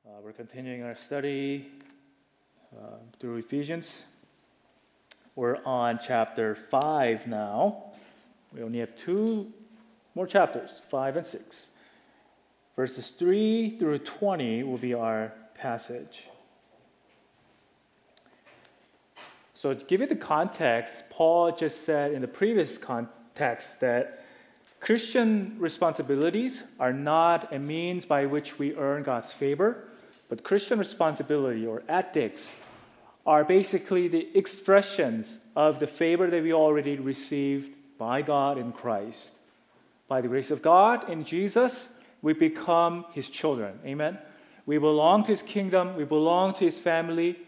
We're continuing our study through Ephesians. We're on chapter 5 now. We only have 2 more chapters, 5 and 6. Verses 3 through 20 will be our passage. So to give you the context, Paul just said in the previous context that Christian responsibilities are not a means by which we earn God's favor, but Christian responsibility or ethics are basically the expressions of the favor that we already received by God in Christ. By the grace of God in Jesus, we become His children. Amen? We belong to His kingdom, we belong to His family,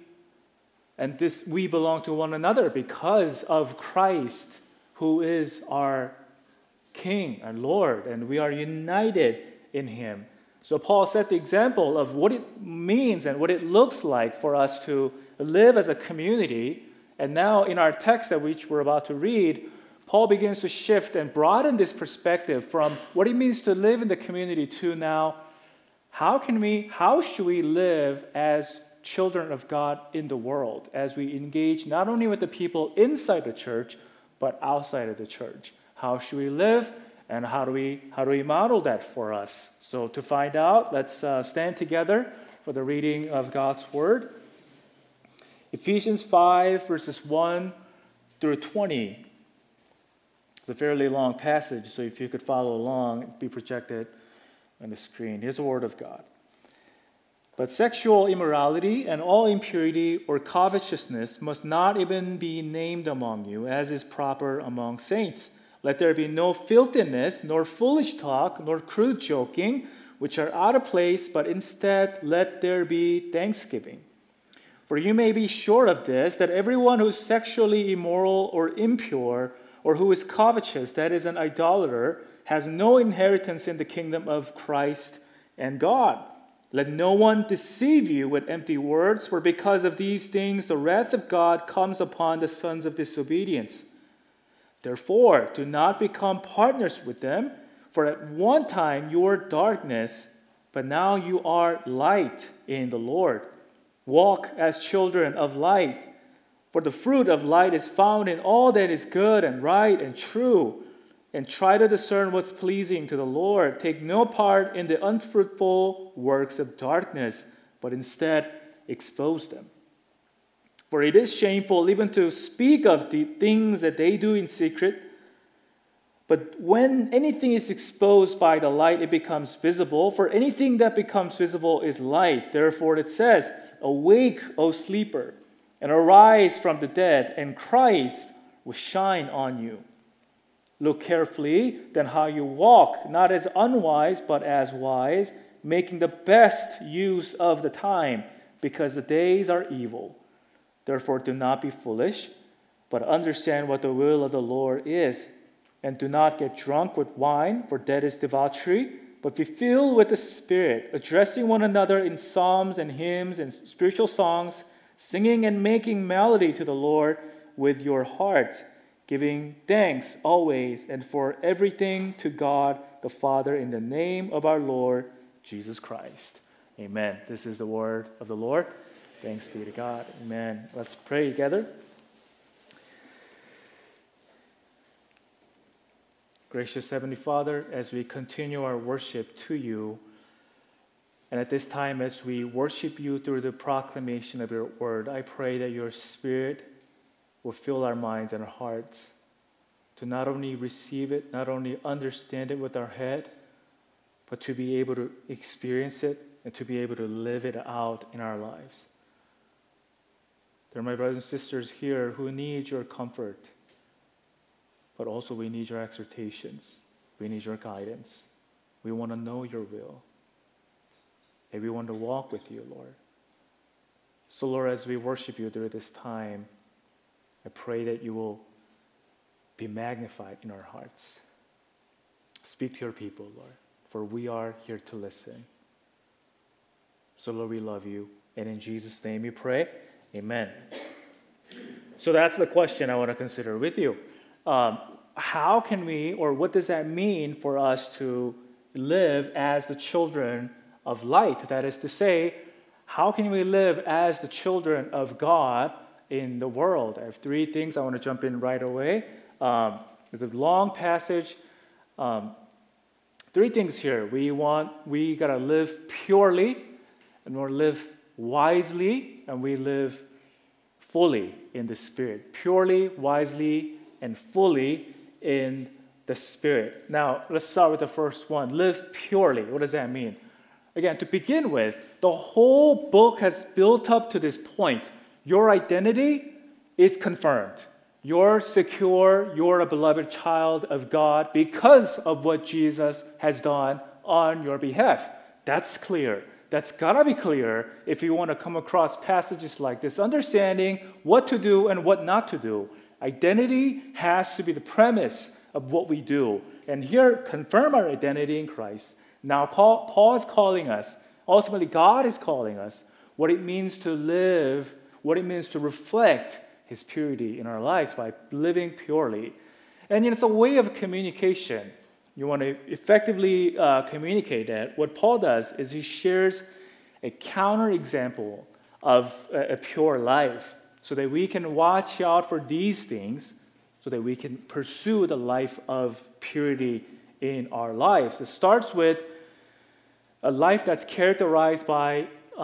and we belong to one another because of Christ, who is our King and Lord, and we are united in Him. So Paul set the example of what it means and what it looks like for us to live as a community. And now in our text that which we're about to read, Paul begins to shift and broaden this perspective from what it means to live in the community to now, how should we live as children of God in the world as we engage not only with the people inside the church, but outside of the church? How should we live, and how do we model that for us? So to find out, let's stand together for the reading of God's Word. Ephesians 5, verses 1 through 20. It's a fairly long passage, so if you could follow along, it'd be projected on the screen. Here's the Word of God. But sexual immorality and all impurity or covetousness must not even be named among you, as is proper among saints. Let there be no filthiness, nor foolish talk, nor crude joking, which are out of place, but instead let there be thanksgiving. For you may be sure of this, that everyone who is sexually immoral or impure, or who is covetous, that is an idolater, has no inheritance in the kingdom of Christ and God. Let no one deceive you with empty words, for because of these things the wrath of God comes upon the sons of disobedience. Therefore, do not become partners with them, for at one time you were darkness, but now you are light in the Lord. Walk as children of light, for the fruit of light is found in all that is good and right and true, and try to discern what's pleasing to the Lord. Take no part in the unfruitful works of darkness, but instead expose them. For it is shameful even to speak of the things that they do in secret. But when anything is exposed by the light, it becomes visible. For anything that becomes visible is light. Therefore it says, "Awake, O sleeper, and arise from the dead, and Christ will shine on you. Look carefully then how you walk, not as unwise, but as wise, making the best use of the time, because the days are evil. Therefore, do not be foolish, but understand what the will of the Lord is. And do not get drunk with wine, for that is debauchery, but be filled with the Spirit, addressing one another in psalms and hymns and spiritual songs, singing and making melody to the Lord with your heart, giving thanks always and for everything to God the Father in the name of our Lord Jesus Christ." Amen. This is the word of the Lord. Thanks be to God. Amen. Let's pray together. Gracious Heavenly Father, as we continue our worship to you, and at this time as we worship you through the proclamation of your word, I pray that your Spirit will fill our minds and our hearts to not only receive it, not only understand it with our head, but to be able to experience it and to be able to live it out in our lives. There are my brothers and sisters here who need your comfort, but also we need your exhortations. We need your guidance. We want to know your will. And we want to walk with you, Lord. So, Lord, as we worship you during this time, I pray that you will be magnified in our hearts. Speak to your people, Lord, for we are here to listen. So, Lord, we love you. And in Jesus' name we pray. Amen. So that's the question I want to consider with you. How can we, or what does that mean for us to live as the children of light? That is to say, How can we live as the children of God in the world? I have three things I want to jump in right away. It's a long passage. Three things here. We gotta live purely, and we live wisely, and we live fully in the Spirit. Purely, wisely, and fully in the Spirit. Now, let's start with the first one. Live purely. What does that mean? Again, to begin with, the whole book has built up to this point. Your identity is confirmed. You're secure. You're a beloved child of God because of what Jesus has done on your behalf. That's clear. That's got to be clear if you want to come across passages like this, understanding what to do and what not to do. Identity has to be the premise of what we do. And here, confirm our identity in Christ. Now, Paul is calling us, ultimately God is calling us, what it means to live, what it means to reflect His purity in our lives by living purely. And it's a way of communication. You want to effectively communicate that. What Paul does is he shares a counterexample of a pure life so that we can watch out for these things so that we can pursue the life of purity in our lives. It starts with a life that's characterized by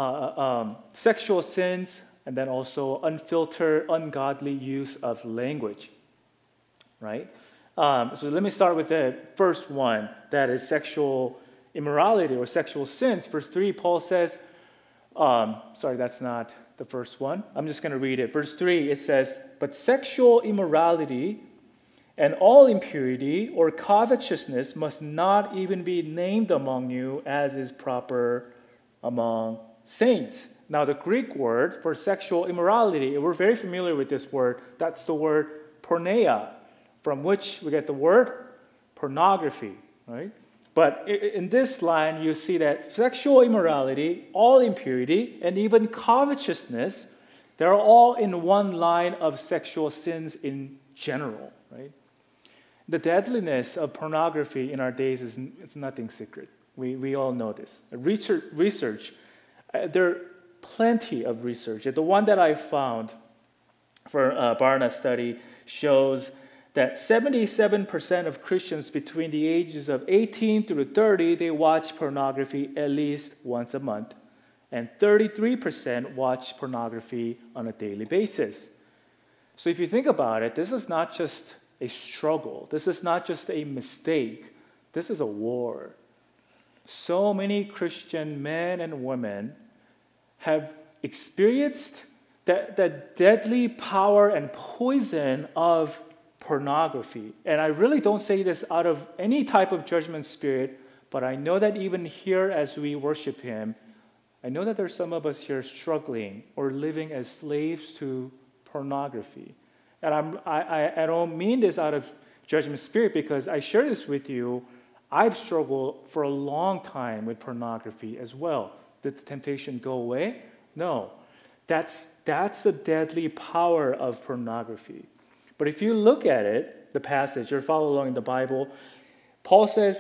sexual sins and then also unfiltered, ungodly use of language, right? So let me start with the first one, that is sexual immorality or sexual sins. Verse 3, Paul says, sorry, that's not the first one. I'm just going to read it. Verse 3, it says, "But sexual immorality and all impurity or covetousness must not even be named among you as is proper among saints." Now, the Greek word for sexual immorality, we're very familiar with this word. That's the word porneia, from which we get the word pornography, right? But in this line, you see that sexual immorality, all impurity, and even covetousness, they're all in one line of sexual sins in general, right? The deadliness of pornography in our days is nothing secret. We all know this. Research, there are plenty of research. The one that I found for a Barna study shows that 77% of Christians between the ages of 18 through 30, they watch pornography at least once a month. And 33% watch pornography on a daily basis. So if you think about it, this is not just a struggle. This is not just a mistake. This is a war. So many Christian men and women have experienced the deadly power and poison of pornography. And I really don't say this out of any type of judgment spirit, but I know that even here as we worship Him, I know that there's some of us here struggling or living as slaves to pornography. And I don't mean this out of judgment spirit because I share this with you. I've struggled for a long time with pornography as well. Did the temptation go away? No. That's the deadly power of pornography. But if you look at it, the passage, or follow along in the Bible, Paul says,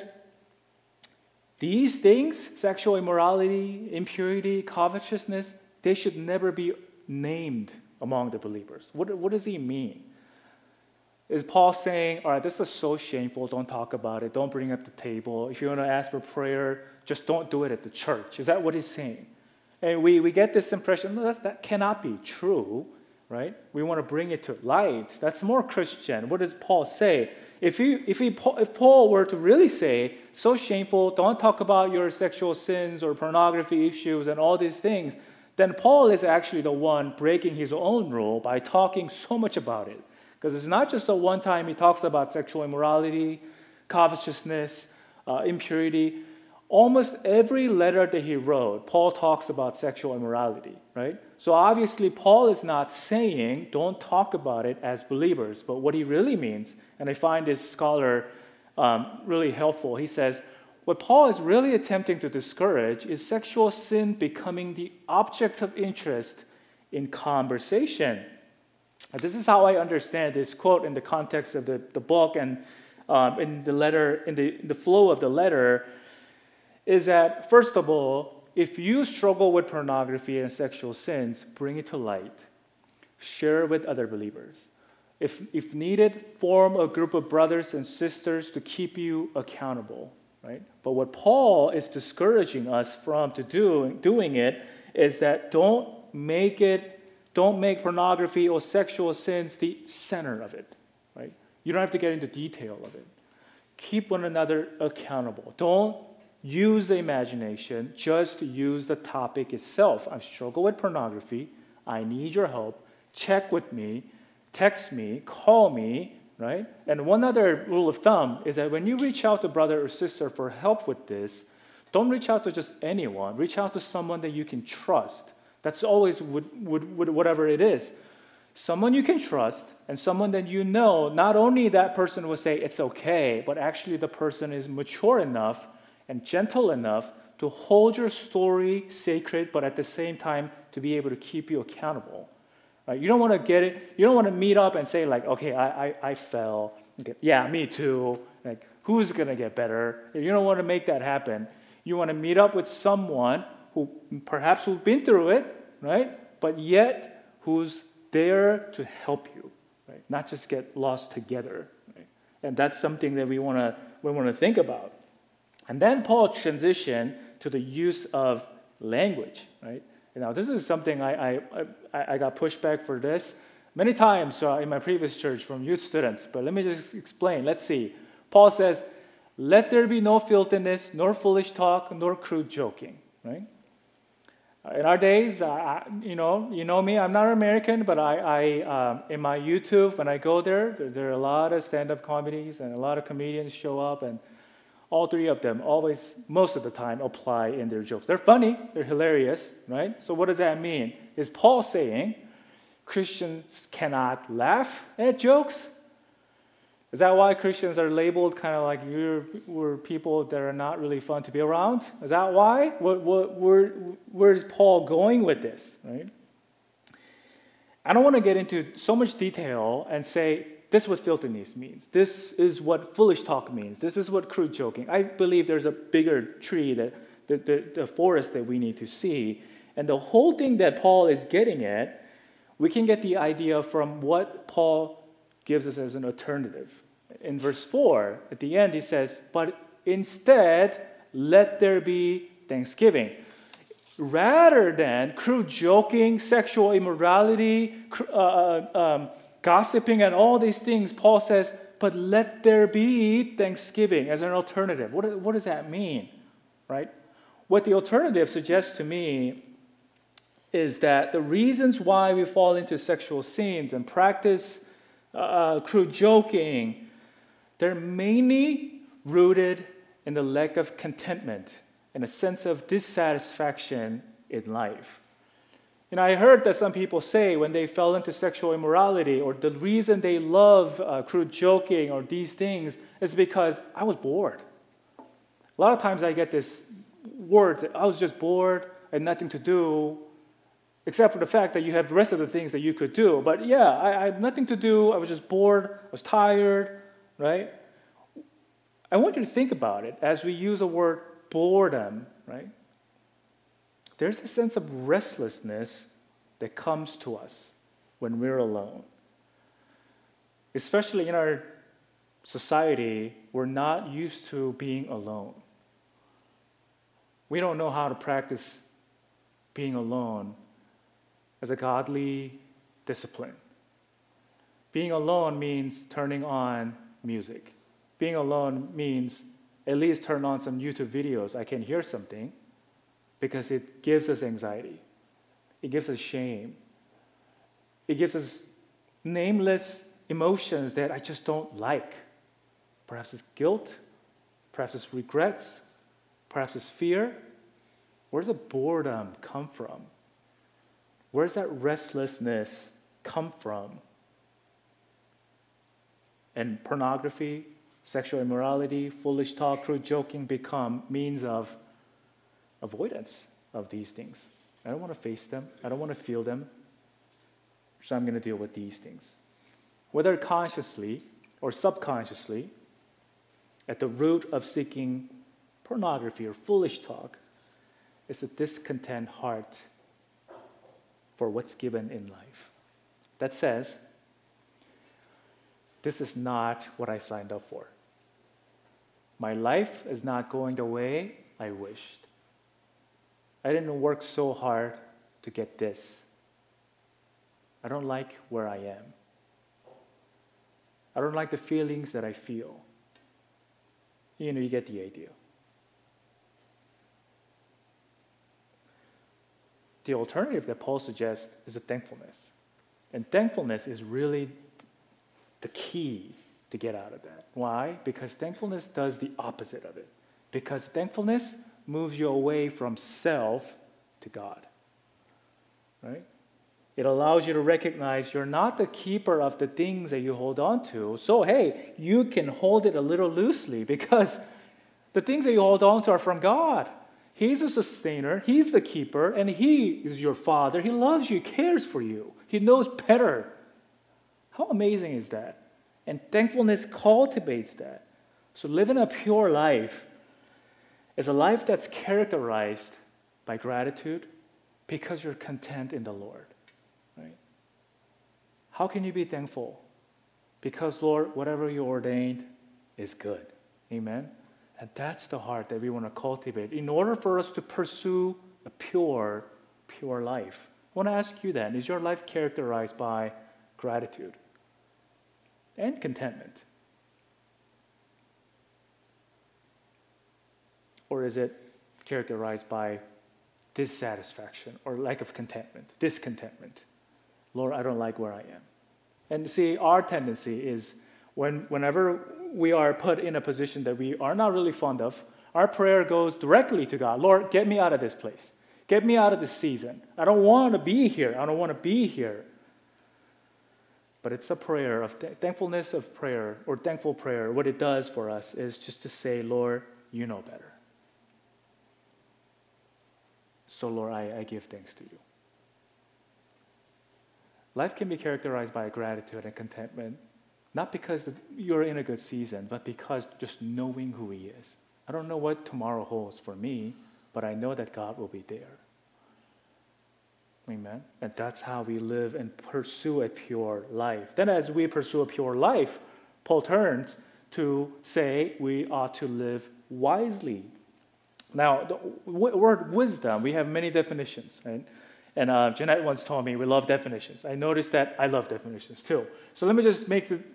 these things, sexual immorality, impurity, covetousness, they should never be named among the believers. What does he mean? Is Paul saying, all right, this is so shameful, don't talk about it, don't bring it up the table. If you want to ask for prayer, just don't do it at the church. Is that what he's saying? And we get this impression, no, that cannot be true, right? We want to bring it to light. That's more Christian. What does Paul say? If Paul were to really say, so shameful, don't talk about your sexual sins or pornography issues and all these things, then Paul is actually the one breaking his own rule by talking so much about it. Because it's not just the one time he talks about sexual immorality, covetousness, impurity. Almost every letter that he wrote, Paul talks about sexual immorality, right? So obviously, Paul is not saying don't talk about it as believers, but what he really means, and I find this scholar really helpful, he says, what Paul is really attempting to discourage is sexual sin becoming the object of interest in conversation. And this is how I understand this quote in the context of the book and in the letter, in the flow of the letter, is that, first of all, if you struggle with pornography and sexual sins, bring it to light. Share with other believers. If needed, form a group of brothers and sisters to keep you accountable, right? But what Paul is discouraging us from doing it is that don't make pornography or sexual sins the center of it, right? You don't have to get into detail of it. Keep one another accountable. Don't use the imagination, just use the topic itself. I struggle with pornography. I need your help. Check with me. Text me. Call me, right? And one other rule of thumb is that when you reach out to brother or sister for help with this, don't reach out to just anyone. Reach out to someone that you can trust. That's always whatever it is. Someone you can trust and someone that you know, not only that person will say it's okay, but actually the person is mature enough and gentle enough to hold your story sacred, but at the same time to be able to keep you accountable. Right? You don't want to get it. You don't want to meet up and say like, okay, I fell. Okay, yeah, me too. Like, who's gonna get better? You don't want to make that happen. You want to meet up with someone who perhaps who's been through it, right? But yet who's there to help you, right? Not just get lost together, right? And that's something that we want to think about. And then Paul transitioned to the use of language, right? Now this is something I got pushback for this many times in my previous church from youth students. But let me just explain. Let's see. Paul says, "Let there be no filthiness, nor foolish talk, nor crude joking." Right? In our days, you know me. I'm not American, but I in my YouTube when I go there are a lot of stand-up comedies and a lot of comedians show up, and all three of them always, most of the time, apply in their jokes. They're funny, they're hilarious, right? So what does that mean? Is Paul saying Christians cannot laugh at jokes? Is that why Christians are labeled kind of like we're people that are not really fun to be around? Is that why? Where is Paul going with this, right? I don't want to get into so much detail and say, this is what filthiness means. This is what foolish talk means. This is what crude joking. I believe there's a bigger tree, the forest that we need to see. And the whole thing that Paul is getting at, we can get the idea from what Paul gives us as an alternative. In verse 4, at the end, he says, "But instead, let there be thanksgiving." Rather than crude joking, sexual immorality, gossiping, and all these things, Paul says, "But let there be thanksgiving" as an alternative. What does that mean, right? What the alternative suggests to me is that the reasons why we fall into sexual sins and practice crude joking, they're mainly rooted in the lack of contentment and a sense of dissatisfaction in life. You know, I heard that some people say when they fell into sexual immorality, or the reason they love crude joking or these things is because I was bored. A lot of times I get this word, I was just bored and nothing to do, except for the fact that you have the rest of the things that you could do. But yeah, I had nothing to do. I was just bored. I was tired, right? I want you to think about it as we use the word boredom, right? There's a sense of restlessness that comes to us when we're alone. Especially in our society, we're not used to being alone. We don't know how to practice being alone as a godly discipline. Being alone means turning on music. Being alone means at least turn on some YouTube videos. I can hear something because it gives us anxiety. It gives us shame. It gives us nameless emotions that I just don't like. Perhaps it's guilt. Perhaps it's regrets. Perhaps it's fear. Where does the boredom come from? Where does that restlessness come from? And pornography, sexual immorality, foolish talk, crude joking become means of avoidance of these things. I don't want to face them. I don't want to feel them. So I'm going to deal with these things. Whether consciously or subconsciously, at the root of seeking pornography or foolish talk is a discontent heart for what's given in life. That says, this is not what I signed up for. My life is not going the way I wished. I didn't work so hard to get this. I don't like where I am. I don't like the feelings that I feel. You get the idea. The alternative that Paul suggests is a thankfulness. And thankfulness is really the key to get out of that. Why? Because thankfulness does the opposite of it. Because thankfulness moves you away from self to God. Right? It allows you to recognize you're not the keeper of the things that you hold on to. So, hey, you can hold it a little loosely because the things that you hold on to are from God. He's a sustainer, He's the keeper, and He is your Father. He loves you, He cares for you. He knows better. How amazing is that? And thankfulness cultivates that. So living a pure life is a life that's characterized by gratitude because you're content in the Lord. Right? How can you be thankful? Because, Lord, whatever you ordained is good. Amen? And that's the heart that we want to cultivate in order for us to pursue a pure life. I want to ask you then, is your life characterized by gratitude and contentment? Or is it characterized by dissatisfaction or lack of contentment, discontentment? Lord, I don't like where I am. And see, our tendency is whenever we are put in a position that we are not really fond of, our prayer goes directly to God. Lord, get me out of this place. Get me out of this season. I don't want to be here. I don't want to be here. But it's a prayer of thankfulness of prayer or thankful prayer. What it does for us is just to say, Lord, you know better. So, Lord, I give thanks to you. Life can be characterized by gratitude and contentment, not because you're in a good season, but because just knowing who He is. I don't know what tomorrow holds for me, but I know that God will be there. Amen? And that's how we live and pursue a pure life. Then as we pursue a pure life, Paul turns to say we ought to live wisely. Now, the word wisdom, we have many definitions, right? And Jeanette once told me we love definitions. I noticed that I love definitions too. So let me just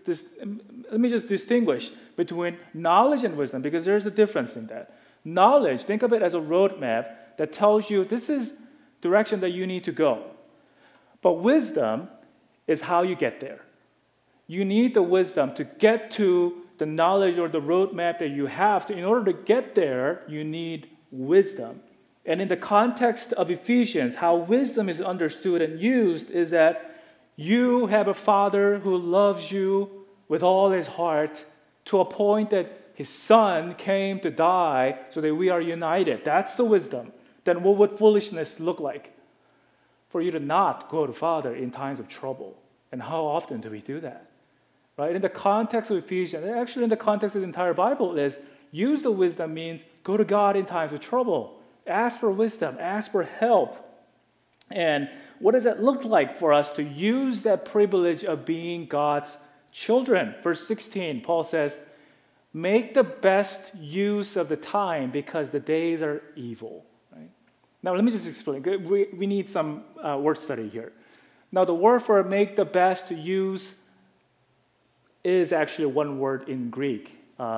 distinguish between knowledge and wisdom because there's a difference in that. Knowledge, think of it as a roadmap that tells you this is direction that you need to go. But wisdom is how you get there. You need the wisdom to get to the knowledge or the roadmap that you have. In order to get there, you need wisdom. And in the context of Ephesians, how wisdom is understood and used is that you have a Father who loves you with all His heart to a point that His Son came to die so that we are united. That's the wisdom. Then what would foolishness look like? For you to not go to Father in times of trouble. And how often do we do that? Right? In the context of Ephesians, actually in the context of the entire Bible is use the wisdom means go to God in times of trouble. Ask for wisdom. Ask for help. And what does that look like for us to use that privilege of being God's children? Verse 16, Paul says, make the best use of the time because the days are evil. Right? Now, let me just explain. We need some word study here. Now, the word for make the best use is actually one word in Greek.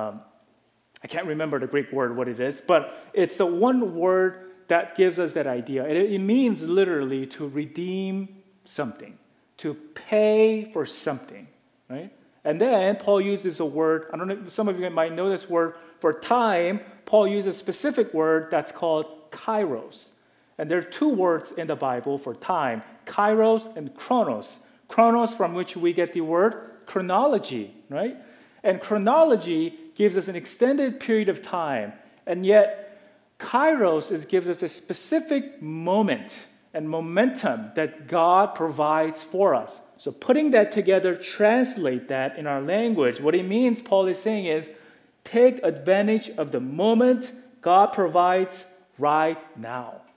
I can't remember the Greek word, what it is, but it's the one word that gives us that idea. It means literally to redeem something, to pay for something, right? And then Paul uses a word, I don't know, some of you might know this word, for time, Paul uses a specific word that's called kairos. And there are two words in the Bible for time, kairos and chronos. Chronos, from which we get the word chronology, right? And chronology gives us an extended period of time, and yet kairos gives us a specific moment and momentum that God provides for us. So putting that together, translate that in our language, what it means, Paul is saying is, take advantage of the moment God provides right now.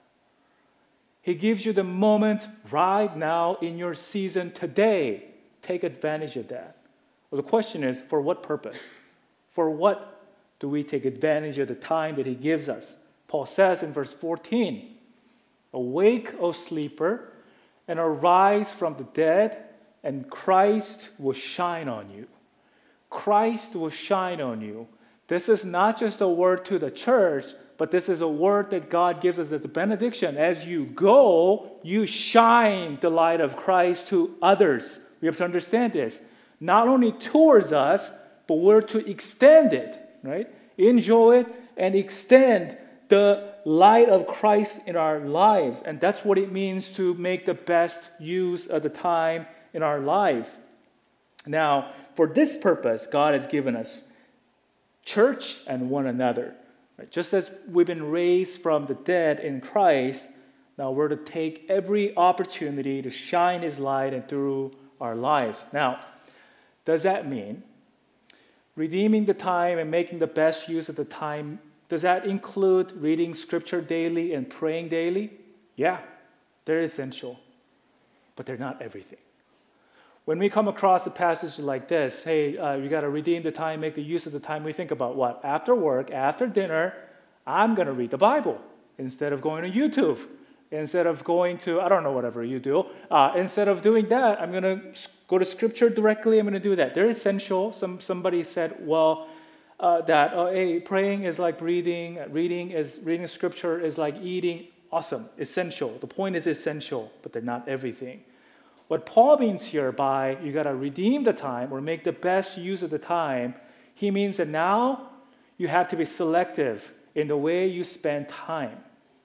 He gives you the moment right now in your season today. Take advantage of that. Well, the question is, for what purpose? For what do we take advantage of the time that he gives us? Paul says in verse 14, "Awake, O sleeper, and arise from the dead, and Christ will shine on you." Christ will shine on you. This is not just a word to the church, but this is a word that God gives us as a benediction. As you go, you shine the light of Christ to others. We have to understand this. Not only towards us, but we're to extend it, right? Enjoy it and extend the light of Christ in our lives. And that's what it means to make the best use of the time in our lives. Now, for this purpose, God has given us church and one another. Right? Just as we've been raised from the dead in Christ, now we're to take every opportunity to shine his light and through our lives. Now, does that mean redeeming the time and making the best use of the time? Does that include reading scripture daily and praying daily? Yeah, they're essential, but they're not everything. When we come across a passage like this, hey, you got to redeem the time, make the use of the time, we think about what? After work, after dinner, I'm going to read the Bible instead of going to YouTube, instead of going to, I don't know, whatever you do. Instead of doing that, I'm going to go to Scripture directly. I'm going to do that. They're essential. Somebody said, well, hey, praying is like breathing. Reading Scripture is like eating. Awesome, essential. The point is essential, but they're not everything. What Paul means here by you got to redeem the time or make the best use of the time, he means that now you have to be selective in the way you spend time.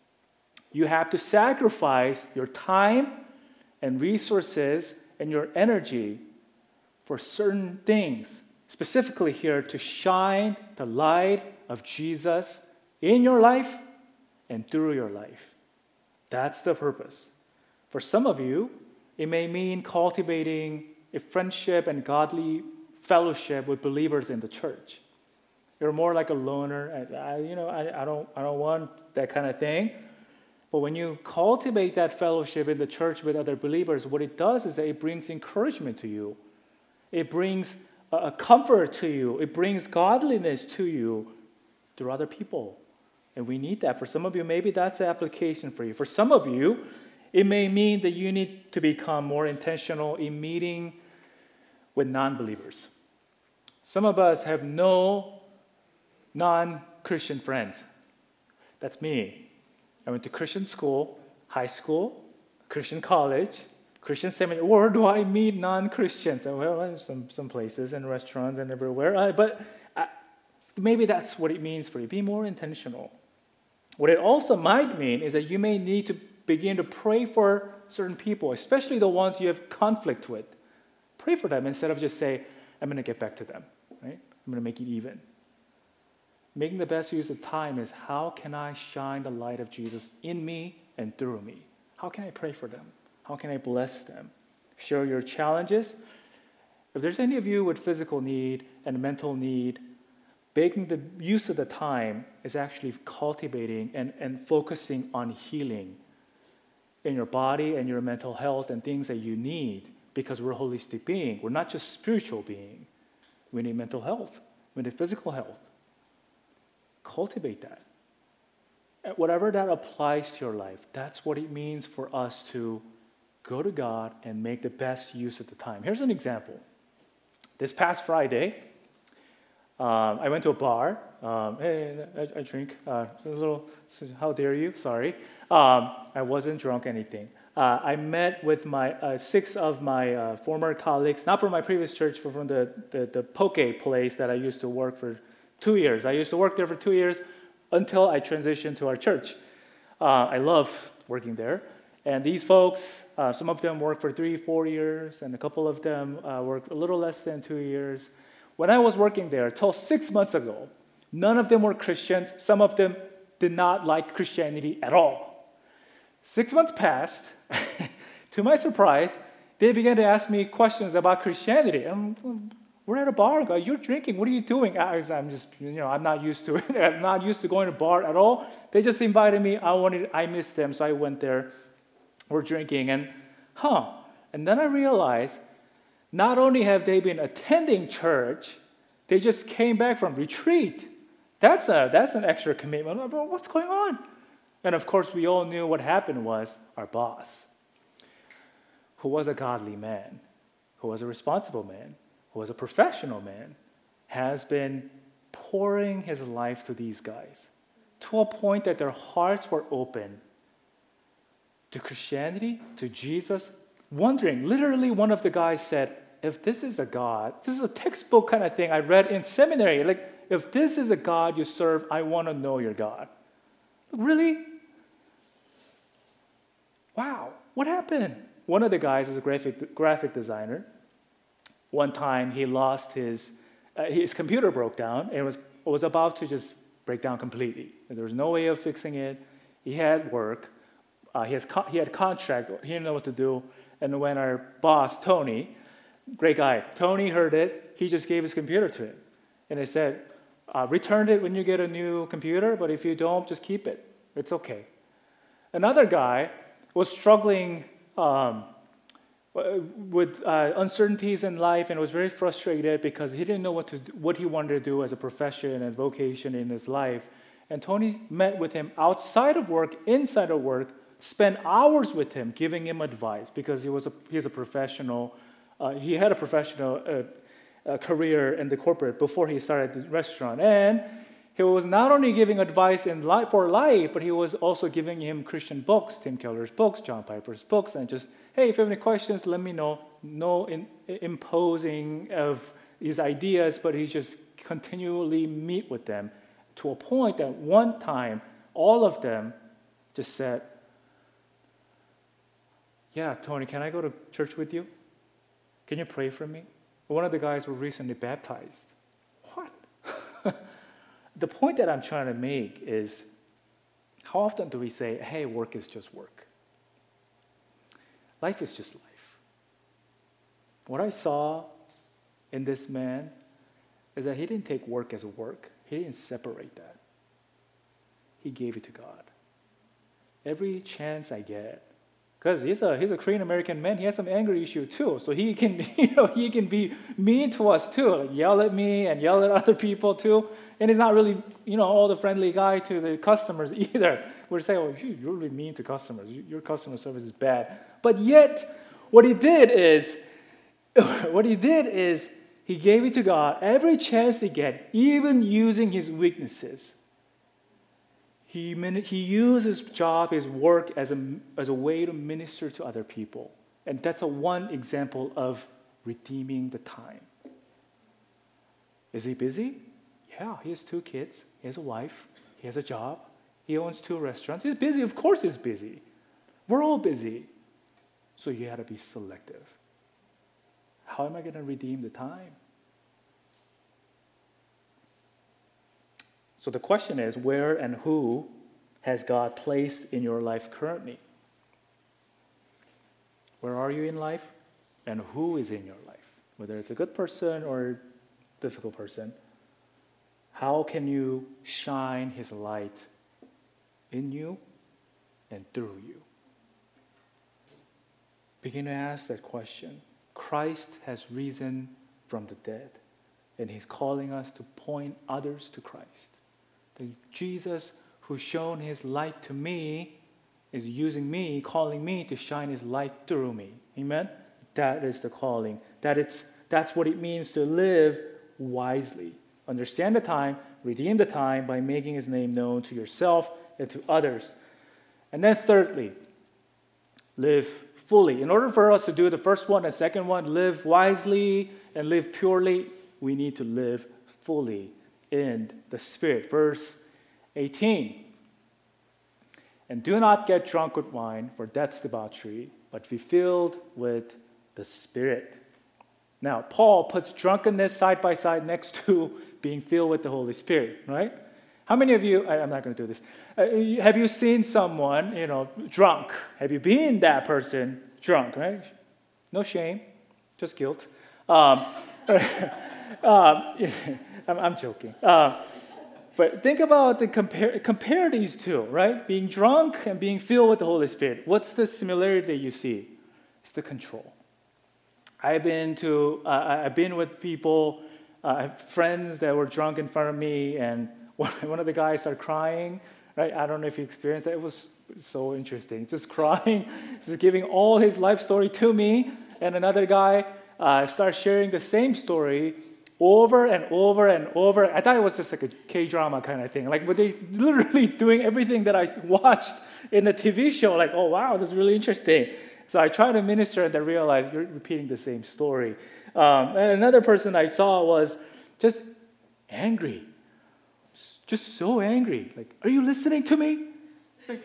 You have to sacrifice your time and resources and your energy for certain things, specifically here to shine the light of Jesus in your life and through your life. That's the purpose. For some of you, it may mean cultivating a friendship and godly fellowship with believers in the church. You're more like a loner. I don't want that kind of thing. But when you cultivate that fellowship in the church with other believers, what it does is that it brings encouragement to you. It brings a comfort to you. It brings godliness to you through other people. And we need that. For some of you, maybe that's the application for you. For some of you, it may mean that you need to become more intentional in meeting with non-believers. Some of us have no non-Christian friends. That's me. I went to Christian school, high school, Christian college, Christian seminary. Where do I meet non-Christians? Well, some places and restaurants and everywhere. But maybe that's what it means for you. Be more intentional. What it also might mean is that you may need to begin to pray for certain people, especially the ones you have conflict with. Pray for them instead of just say, I'm going to get back to them. Right? I'm going to make it even. Making the best use of time is how can I shine the light of Jesus in me and through me? How can I pray for them? How can I bless them? Share your challenges. If there's any of you with physical need and mental need, making the use of the time is actually cultivating and focusing on healing in your body and your mental health and things that you need because we're a holistic being. We're not just spiritual being. We need mental health. We need physical health. Cultivate that. And whatever that applies to your life, that's what it means for us to go to God and make the best use of the time. Here's an example. This past Friday, I went to a bar. I drink a little, how dare you? Sorry. I wasn't drunk anything. I met with my 6 of my former colleagues, not from my previous church, but from the poke place that I used to work for 2 years. I used to work there for 2 years until I transitioned to our church. I love working there. And these folks, some of them work for 3-4 years, and a couple of them work a little less than 2 years. When I was working there, until 6 months ago, none of them were Christians. Some of them did not like Christianity at all. 6 months passed. To my surprise, they began to ask me questions about Christianity. We're at a bar. You're drinking. What are you doing? I'm just, I'm not used to it. I'm not used to going to a bar at all. They just invited me. I missed them, so I went there. were drinking, and then I realized not only have they been attending church, they just came back from retreat. That's an extra commitment. What's going on? And of course, we all knew what happened was our boss, who was a godly man, who was a responsible man, who was a professional man, has been pouring his life to these guys to a point that their hearts were open to Christianity, to Jesus, wondering. Literally, one of the guys said, if this is a God, this is a textbook kind of thing I read in seminary. Like, if this is a God you serve, I want to know your God. Really? Wow, what happened? One of the guys is a graphic designer. One time he lost his computer broke down and was about to just break down completely. And there was no way of fixing it. He had work. He had contract. He didn't know what to do. And when our boss, Tony, great guy, Tony heard it, he just gave his computer to him. And he said, return it when you get a new computer, but if you don't, just keep it. It's okay. Another guy was struggling with uncertainties in life and was very frustrated because he didn't know what he wanted to do as a profession and vocation in his life. And Tony met with him outside of work, inside of work, spent hours with him, giving him advice because he's a professional. He had a professional career in the corporate before he started the restaurant. And he was not only giving advice for life, but he was also giving him Christian books, Tim Keller's books, John Piper's books, and just, hey, if you have any questions, let me know. No imposing of his ideas, but he just continually meet with them to a point that one time, all of them just said, yeah, Tony, can I go to church with you? Can you pray for me? One of the guys were recently baptized. What? The point that I'm trying to make is, how often do we say, hey, work is just work? Life is just life. What I saw in this man is that he didn't take work as work. He didn't separate that. He gave it to God. Every chance I get, because he's a Korean American man, he has some anger issue too. So he can, he can be mean to us too, like yell at me and yell at other people too. And he's not really, all the friendly guy to the customers either. We're saying, oh, you're really mean to customers. Your customer service is bad. But yet, what he did is he gave it to God every chance he get, even using his weaknesses. He used his job, his work as a way to minister to other people. And that's one example of redeeming the time. Is he busy? Yeah, he has 2 kids. He has a wife. He has a job. He owns 2 restaurants. He's busy. Of course he's busy. We're all busy. So you got to be selective. How am I going to redeem the time? So the question is, where and who has God placed in your life currently? Where are you in life? And who is in your life? Whether it's a good person or a difficult person. How can you shine his light in you and through you? Begin to ask that question. Christ has risen from the dead, and he's calling us to point others to Christ. The Jesus who shone his light to me is using me, calling me to shine his light through me. Amen? That is the calling. That's what it means to live wisely. Understand the time, redeem the time by making his name known to yourself and to others. And then thirdly, live fully. In order for us to do the first one and second one, live wisely and live purely, we need to live fully in the Spirit. Verse 18. And do not get drunk with wine, for that's debauchery, but be filled with the Spirit. Now, Paul puts drunkenness side by side next to being filled with the Holy Spirit, right? How many of you, I'm not going to do this, have you seen someone, drunk? Have you been that person drunk, right? No shame, just guilt. I'm joking. But think about compare these two, right? Being drunk and being filled with the Holy Spirit. What's the similarity that you see? It's the control. I've been with people, friends that were drunk in front of me, and one of the guys started crying. Right? I don't know if you experienced that. It was so interesting, just crying, just giving all his life story to me, and another guy started sharing the same story over and over and over. I thought it was just like a K-drama kind of thing. Like, were they literally doing everything that I watched in the TV show? Like, oh, wow, that's really interesting. So I tried to minister and then realized you're repeating the same story. And another person I saw was just angry. Just so angry. Like, are you listening to me? Like,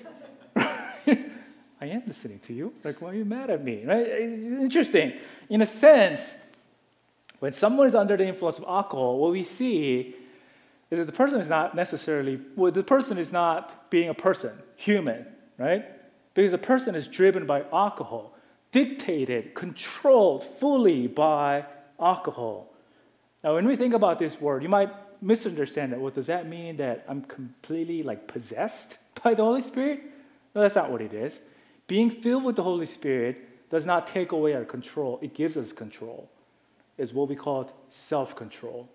I am listening to you. Like, why are you mad at me? Right? It's interesting. In a sense, when someone is under the influence of alcohol, what we see is that the person is not being a person, human, right? Because the person is driven by alcohol, dictated, controlled fully by alcohol. Now, when we think about this word, you might misunderstand it. Well, does that mean that I'm completely possessed by the Holy Spirit? No, that's not what it is. Being filled with the Holy Spirit does not take away our control. It gives us control. It's what we call self-control.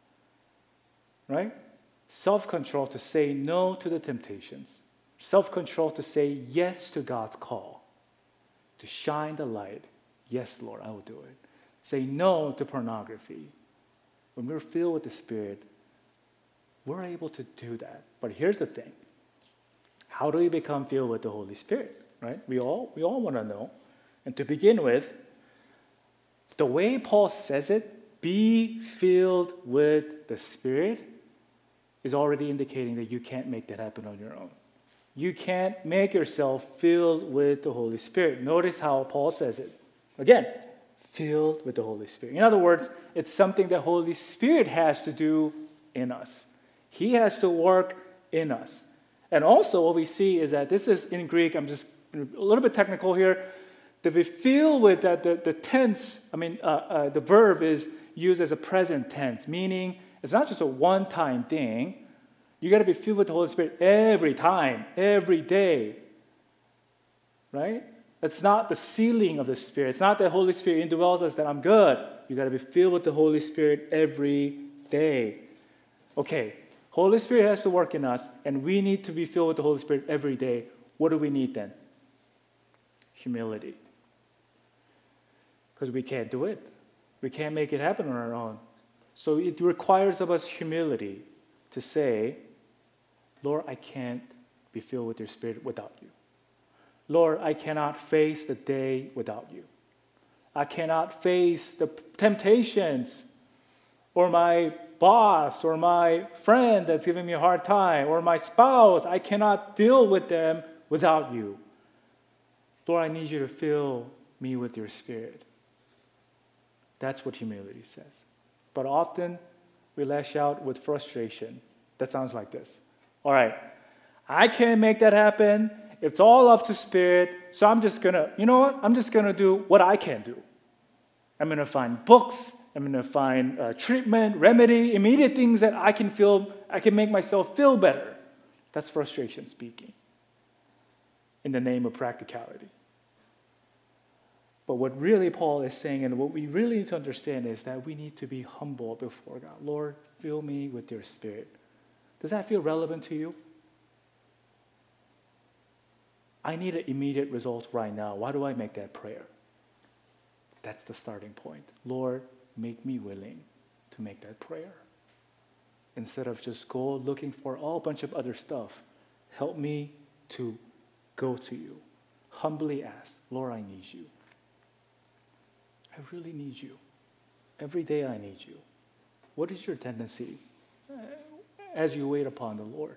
Right? Self-control to say no to the temptations. Self-control to say yes to God's call. To shine the light. Yes, Lord, I will do it. Say no to pornography. When we're filled with the Spirit, we're able to do that. But here's the thing. How do we become filled with the Holy Spirit? Right? We all want to know. And to begin with, the way Paul says it, be filled with the Spirit, is already indicating that you can't make that happen on your own. You can't make yourself filled with the Holy Spirit. Notice how Paul says it. Again, filled with the Holy Spirit. In other words, it's something the Holy Spirit has to do in us. He has to work in us. And also what we see is that this is in Greek, I'm just a little bit technical here, to be filled with that, the tense, the verb is used as a present tense, meaning it's not just a one-time thing. You got to be filled with the Holy Spirit every time, every day, right? It's not the sealing of the Spirit. It's not the Holy Spirit indwells us that I'm good. You got to be filled with the Holy Spirit every day. Okay, Holy Spirit has to work in us, and we need to be filled with the Holy Spirit every day. What do we need then? Humility. Because we can't do it. We can't make it happen on our own. So it requires of us humility to say, Lord, I can't be filled with your Spirit without you. Lord, I cannot face the day without you. I cannot face the temptations or my boss or my friend that's giving me a hard time or my spouse. I cannot deal with them without you. Lord, I need you to fill me with your Spirit. That's what humility says. But often we lash out with frustration. That sounds like this. All right, I can't make that happen. It's all up to Spirit. So I'm just going to, I'm just going to do what I can do. I'm going to find books. I'm going to find treatment, remedy, immediate things that I can make myself feel better. That's frustration speaking in the name of practicality. But what really Paul is saying and what we really need to understand is that we need to be humble before God. Lord, fill me with your Spirit. Does that feel relevant to you? I need an immediate result right now. Why do I make that prayer? That's the starting point. Lord, make me willing to make that prayer. Instead of just go looking for a whole bunch of other stuff, help me to go to you. Humbly ask, Lord, I need you. I really need you. Every day I need you. What is your tendency as you wait upon the Lord?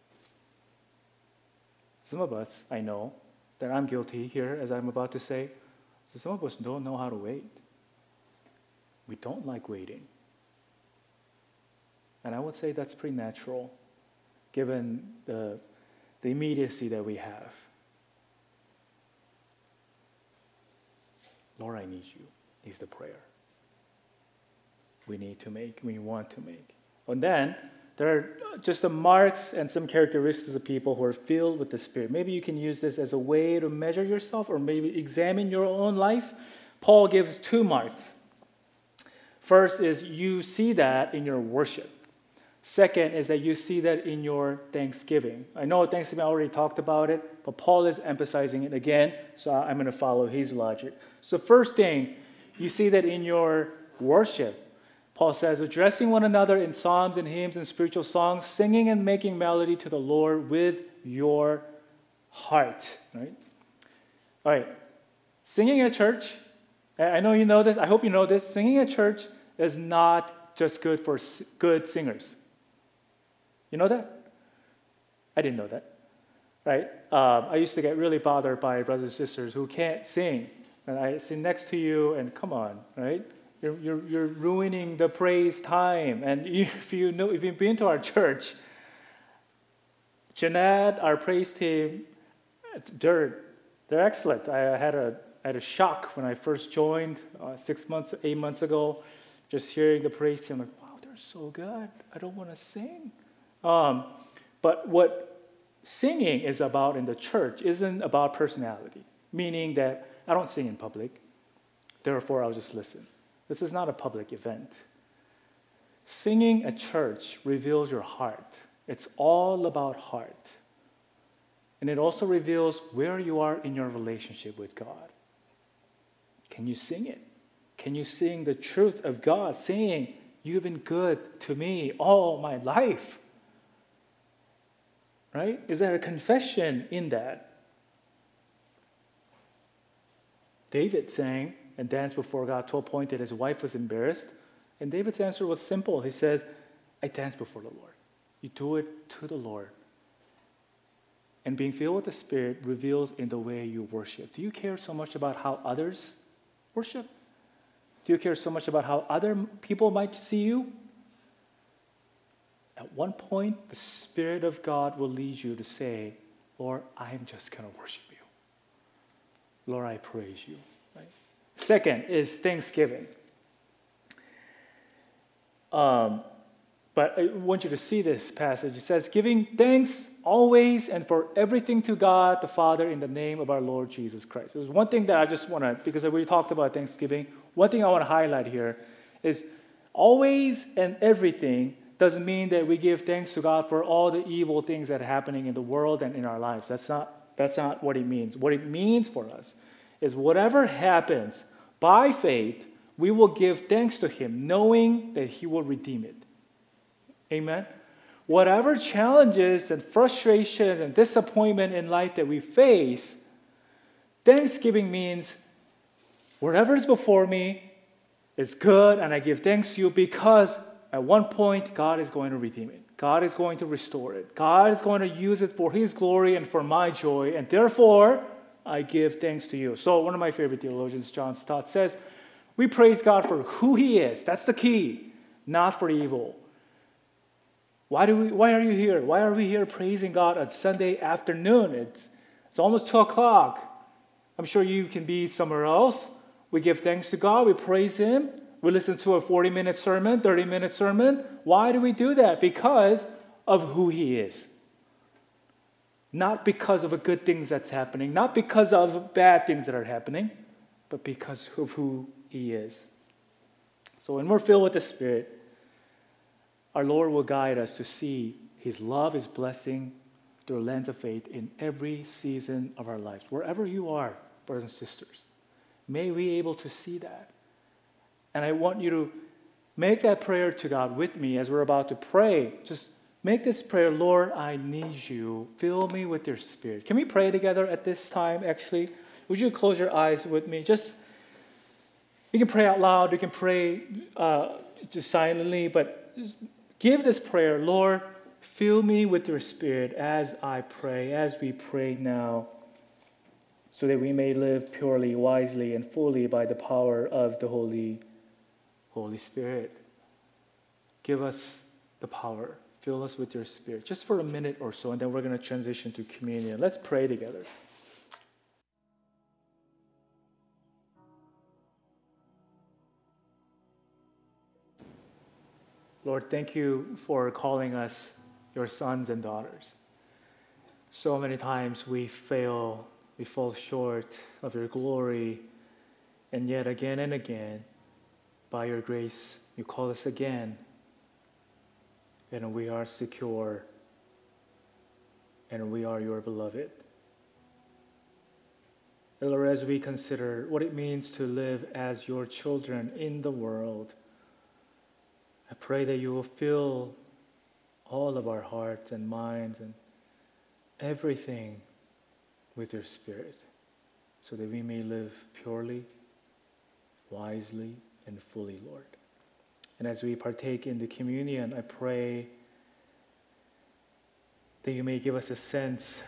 Some of us, I know, that I'm guilty here, as I'm about to say, so some of us don't know how to wait. We don't like waiting. And I would say that's pretty natural, given the immediacy that we have. Lord, I need you, is the prayer we need to make, we want to make. And then, There are just the marks and some characteristics of people who are filled with the Spirit. Maybe you can use this as a way to measure yourself or maybe examine your own life. Paul gives 2 marks. First is you see that in your worship. Second is that you see that in your thanksgiving. I know Thanksgiving, I already talked about it, but Paul is emphasizing it again, so I'm going to follow his logic. So first thing, you see that in your worship. Paul says, addressing one another in psalms and hymns and spiritual songs, singing and making melody to the Lord with your heart. Right? All right. Singing at church, I know you know this, I hope you know this, singing at church is not just good for good singers. You know that? I didn't know that. Right? I used to get really bothered by brothers and sisters who can't sing. And I sit next to you and come on, right? You're ruining the praise time. And if you've been to our church, Jeanette, our praise team, they're excellent. I had a shock when I first joined 8 months ago, just hearing the praise team. I'm like, wow, they're so good. I don't want to sing. But what singing is about in the church isn't about personality, meaning that I don't sing in public, therefore I'll just listen. This is not a public event. Singing at church reveals your heart. It's all about heart. And it also reveals where you are in your relationship with God. Can you sing it? Can you sing the truth of God, saying, you've been good to me all my life? Right? Is there a confession in that? David sang and danced before God to a point that his wife was embarrassed. And David's answer was simple. He says, I dance before the Lord. You do it to the Lord. And being filled with the Spirit reveals in the way you worship. Do you care so much about how others worship? Do you care so much about how other people might see you? At one point, the Spirit of God will lead you to say, Lord, I'm just going to worship you. Lord, I praise you. Right? Second is thanksgiving. But I want you to see this passage. It says, giving thanks always and for everything to God the Father in the name of our Lord Jesus Christ. There's one thing that I just want to, because we talked about Thanksgiving, one thing I want to highlight here is always and everything doesn't mean that we give thanks to God for all the evil things that are happening in the world and in our lives. That's not what it means. What it means for us is whatever happens, by faith, we will give thanks to Him, knowing that He will redeem it. Amen? Whatever challenges and frustrations and disappointment in life that we face, thanksgiving means whatever is before me is good, and I give thanks to you because at one point, God is going to redeem it. God is going to restore it. God is going to use it for His glory and for my joy, and therefore, I give thanks to you. So one of my favorite theologians, John Stott, says, we praise God for who He is. That's the key, not for evil. Why are you here? Why are we here praising God on Sunday afternoon? It's almost 2 o'clock. I'm sure you can be somewhere else. We give thanks to God. We praise Him. We listen to a 40-minute sermon, 30-minute sermon. Why do we do that? Because of who He is. Not because of the good things that's happening, not because of bad things that are happening, but because of who He is. So when we're filled with the Spirit, our Lord will guide us to see His love, His blessing through a lens of faith in every season of our lives. Wherever you are, brothers and sisters, may we be able to see that. And I want you to make that prayer to God with me as we're about to pray. Just make this prayer, Lord, I need you. Fill me with your Spirit. Can we pray together at this time, actually? Would you close your eyes with me? You can pray out loud. You can pray just silently, but just give this prayer, Lord, fill me with your Spirit as I pray, as we pray now, so that we may live purely, wisely, and fully by the power of the Holy Spirit. Give us the power. Fill us with your Spirit. Just for a minute or so, and then we're going to transition to communion. Let's pray together. Lord, thank you for calling us your sons and daughters. So many times we fail, we fall short of your glory, and yet again and again, by your grace, you call us again, and we are secure, and we are your beloved. Lord, as we consider what it means to live as your children in the world, I pray that you will fill all of our hearts and minds and everything with your Spirit, so that we may live purely, wisely, and fully, Lord. And as we partake in the communion, I pray that you may give us a sense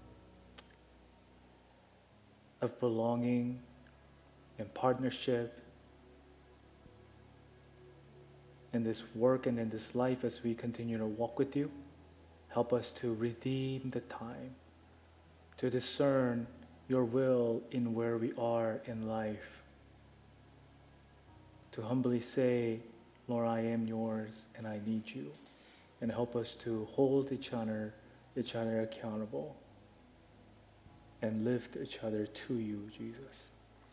of belonging and partnership in this work and in this life as we continue to walk with you. Help us to redeem the time, to discern your will in where we are in life, to humbly say, Lord, I am yours and I need you. And help us to hold each other accountable and lift each other to you, Jesus.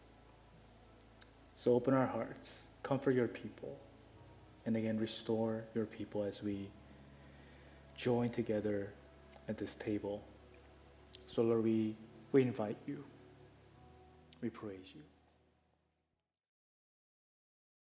So open our hearts, comfort your people, and again, restore your people as we join together at this table. So Lord, we invite you. We praise you.